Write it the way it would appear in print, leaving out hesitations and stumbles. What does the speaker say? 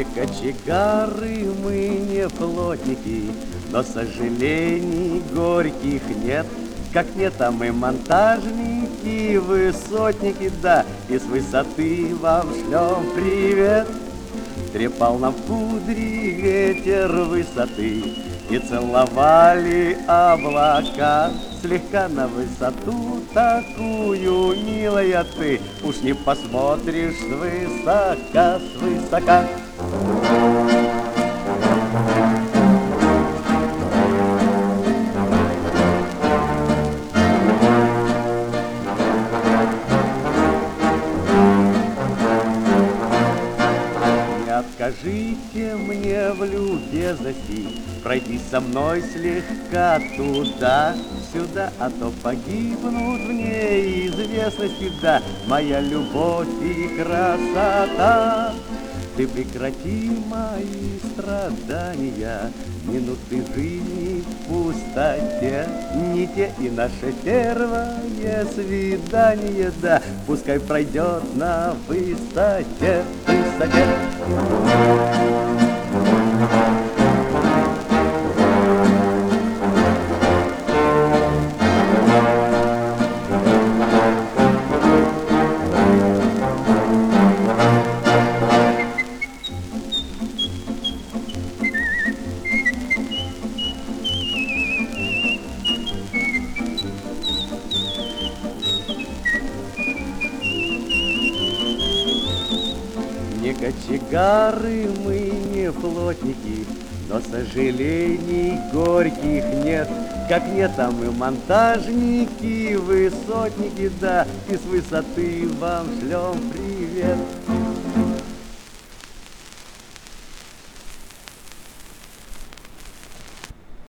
Не кочегары мы, не плотники, но сожалений горьких нет. Как нет, а мы монтажники, высотники, да, и с высоты вам шлем привет. Трепал нам в кудри ветер высоты, и целовали облака. Слегка на высоту такую, милая ты, уж не посмотришь свысока, свысока. Скажите мне в любезности, пройди со мной слегка туда-сюда, а то погибнут в неизвестности, да, моя любовь и красота. Ты прекрати мои страдания, минуты жизни в пустоте, не те и наше первое свидание, да, пускай пройдет на высоте, высоте. Не кочегары мы, не плотники, но сожалений горьких нет. Как нет, а мы монтажники, высотники, да, и с высоты вам шлем привет.